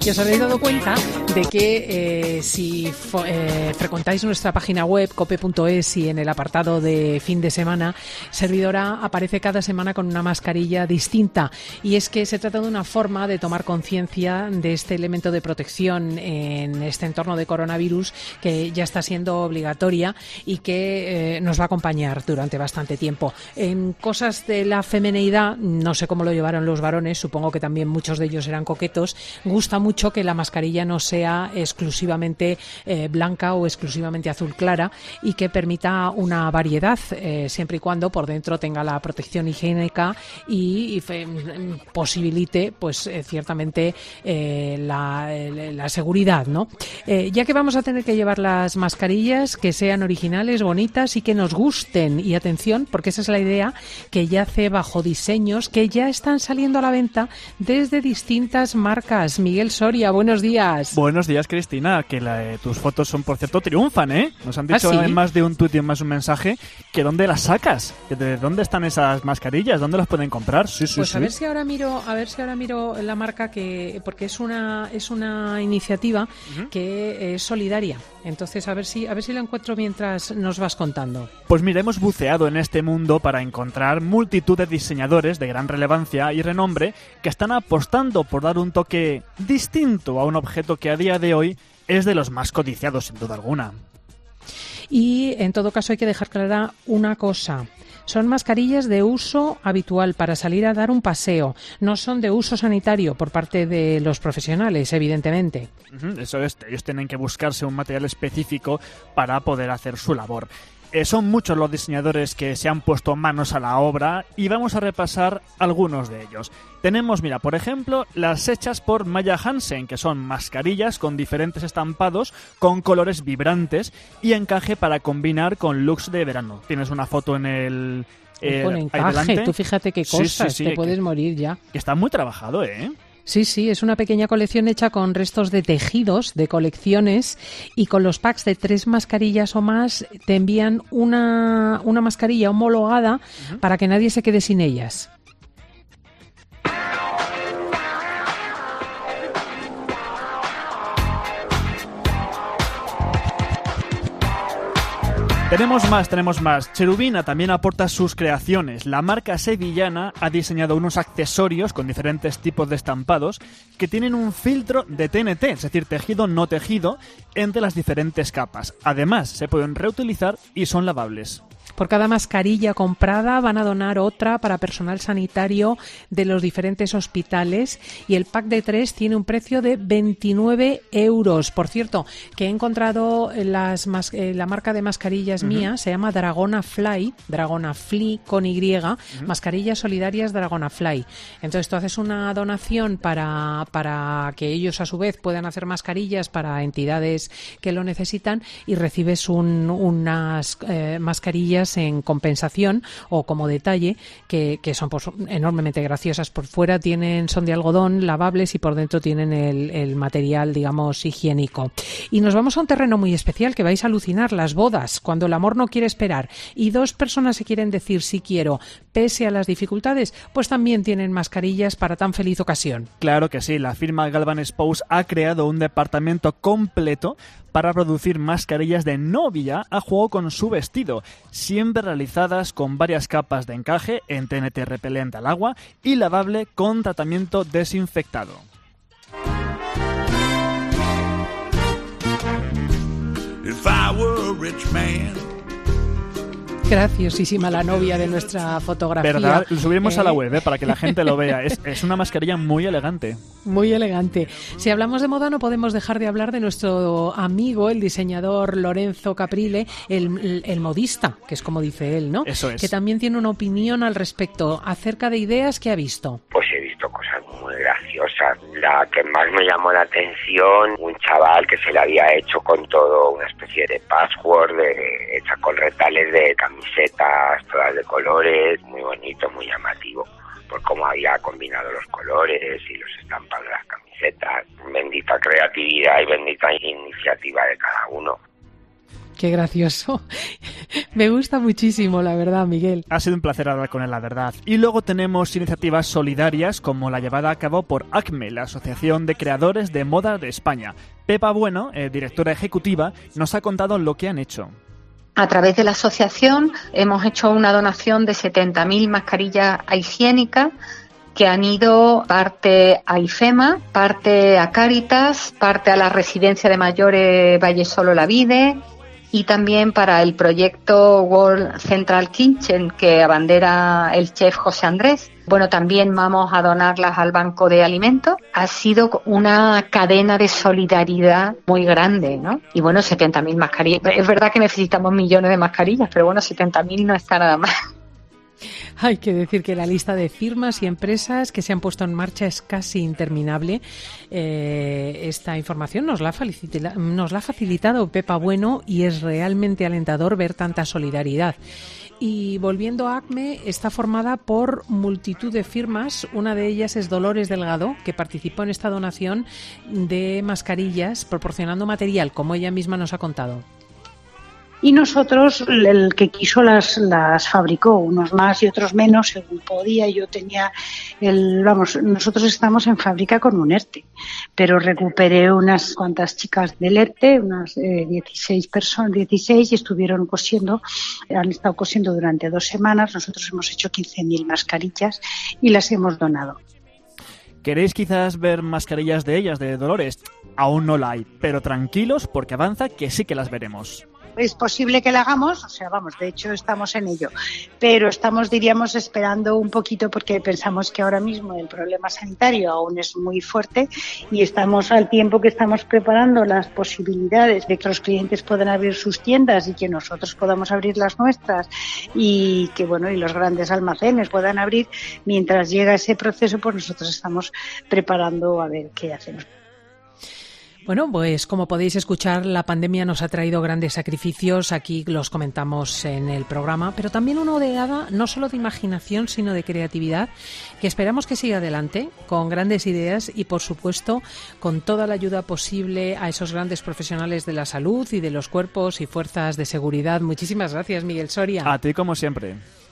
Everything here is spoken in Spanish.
Y os habréis dado cuenta de que si frecuentáis nuestra página web cope.es y en el apartado de fin de semana, Servidora aparece cada semana con una mascarilla distinta. Y es que se trata de una forma de tomar conciencia de este elemento de protección en este entorno de coronavirus que ya está siendo obligatoria y que nos va a acompañar durante bastante tiempo. En cosas de la femeneidad, no sé cómo lo llevaron los varones, supongo que también muchos de ellos eran coquetos, gusta mucho que la mascarilla no sea exclusivamente blanca o exclusivamente azul clara y que permita una variedad, siempre y cuando por dentro tenga la protección higiénica y posibilite pues ciertamente la seguridad, ¿no? Ya que vamos a tener que llevar las mascarillas, que sean originales, bonitas y que nos gusten. Y atención, porque esa es la idea, que yace bajo diseños que ya están saliendo a la venta desde distintas marcas. Miguel Soria, buenos días. Buenos días, Cristina, que tus fotos son, por cierto, triunfan, ¿eh? Nos han dicho ¿Ah, sí? en más de un tuit y en más un mensaje que ¿dónde las sacas? Que ¿de dónde están esas mascarillas? ¿Dónde las pueden comprar? Sí, Pues sí. a ver si ahora miro la marca, porque es una iniciativa que es solidaria. Entonces a ver si la encuentro mientras nos vas contando. Pues mira, hemos buceado en este mundo para encontrar multitud de diseñadores de gran relevancia y renombre que están apostando por dar un toque distinto a un objeto que a día de hoy es de los más codiciados, sin duda alguna. Y en todo caso hay que dejar clara una cosa. Son mascarillas de uso habitual para salir a dar un paseo. No son de uso sanitario por parte de los profesionales, evidentemente. Eso es, ellos tienen que buscarse un material específico para poder hacer su labor. Son muchos los diseñadores que se han puesto manos a la obra y vamos a repasar algunos de ellos. Tenemos, mira, por ejemplo, las hechas por Maya Hansen, que son mascarillas con diferentes estampados, con colores vibrantes y encaje para combinar con looks de verano. Tienes una foto en el... Con encaje, tú fíjate qué cosas, sí, te puedes morir ya. Que está muy trabajado, ¿eh? Sí, es una pequeña colección hecha con restos de tejidos, de colecciones, y con los packs de 3 mascarillas o más te envían una mascarilla homologada para que nadie se quede sin ellas. Tenemos más. Cherubina también aporta sus creaciones. La marca sevillana ha diseñado unos accesorios con diferentes tipos de estampados que tienen un filtro de TNT, es decir, tejido no tejido, entre las diferentes capas. Además, se pueden reutilizar y son lavables. Por cada mascarilla comprada van a donar otra para personal sanitario de los diferentes hospitales y el pack de 3 tiene un precio de 29 euros. Por cierto, que he encontrado la marca de mascarillas mía, se llama Dragona Fly con Y, mascarillas solidarias Dragona Fly. Entonces tú haces una donación para que ellos a su vez puedan hacer mascarillas para entidades que lo necesitan y recibes unas mascarillas en compensación o como detalle que son pues, enormemente graciosas. Por fuera son de algodón, lavables y por dentro tienen el material, digamos, higiénico. Y nos vamos a un terreno muy especial que vais a alucinar, las bodas, cuando el amor no quiere esperar y 2 personas se quieren decir sí quiero, pese a las dificultades, pues también tienen mascarillas para tan feliz ocasión. Claro que sí, la firma Galvan Spouse ha creado un departamento completo para producir mascarillas de novia a juego con su vestido, siempre realizadas con varias capas de encaje en TNT repelente al agua y lavable con tratamiento desinfectado. If I were a rich man. Graciosísima la novia de nuestra fotografía. ¿Verdad? Lo subiremos a la web para que la gente lo vea. Es una mascarilla muy elegante. Muy elegante. Si hablamos de moda no podemos dejar de hablar de nuestro amigo, el diseñador Lorenzo Caprile, el modista, que es como dice él, ¿no? Eso es. Que también tiene una opinión al respecto acerca de ideas que ha visto. Pues he visto cosas muy graciosas. La que más me llamó la atención, un chaval que se le había hecho con todo una especie de password hecha con retales de camisetas, todas de colores, muy bonito, muy llamativo, por cómo había combinado los colores y los estampados de las camisetas. Bendita creatividad y bendita iniciativa de cada uno. Qué gracioso. Me gusta muchísimo, la verdad, Miguel. Ha sido un placer hablar con él, la verdad. Y luego tenemos iniciativas solidarias como la llevada a cabo por ACME, la Asociación de Creadores de Moda de España. Pepa Bueno, directora ejecutiva, nos ha contado lo que han hecho. A través de la asociación hemos hecho una donación de 70.000 mascarillas higiénicas que han ido parte a IFEMA, parte a Cáritas, parte a la residencia de mayores Valle Solo La Vide y también para el proyecto World Central Kitchen que abandera el chef José Andrés. Bueno, también vamos a donarlas al Banco de Alimentos. Ha sido una cadena de solidaridad muy grande, ¿no? Y bueno, 70.000 mascarillas. Es verdad que necesitamos millones de mascarillas, pero bueno, 70.000 no está nada mal. Hay que decir que la lista de firmas y empresas que se han puesto en marcha es casi interminable. Esta información nos la ha facilitado Pepa Bueno y es realmente alentador ver tanta solidaridad. Y volviendo a ACME, está formada por multitud de firmas. Una de ellas es Dolores Delgado, que participó en esta donación de mascarillas, proporcionando material, como ella misma nos ha contado. Y nosotros, el que quiso las fabricó, unos más y otros menos, según podía. Yo tenía nosotros estamos en fábrica con un ERTE, pero recuperé unas cuantas chicas del ERTE, unas 16 personas, y estuvieron cosiendo, han estado cosiendo durante 2 semanas. Nosotros hemos hecho 15.000 mascarillas y las hemos donado. ¿Queréis quizás ver mascarillas de ellas, de Dolores? Aún no la hay, pero tranquilos porque avanza que sí que las veremos. Es posible que la hagamos, de hecho estamos en ello, pero estamos, diríamos, esperando un poquito porque pensamos que ahora mismo el problema sanitario aún es muy fuerte y estamos al tiempo que estamos preparando las posibilidades de que los clientes puedan abrir sus tiendas y que nosotros podamos abrir las nuestras y que y los grandes almacenes puedan abrir. Mientras llega ese proceso, pues nosotros estamos preparando a ver qué hacemos. Bueno, pues como podéis escuchar, la pandemia nos ha traído grandes sacrificios, aquí los comentamos en el programa, pero también una oleada no solo de imaginación, sino de creatividad, que esperamos que siga adelante, con grandes ideas y, por supuesto, con toda la ayuda posible a esos grandes profesionales de la salud y de los cuerpos y fuerzas de seguridad. Muchísimas gracias, Miguel Soria. A ti, como siempre.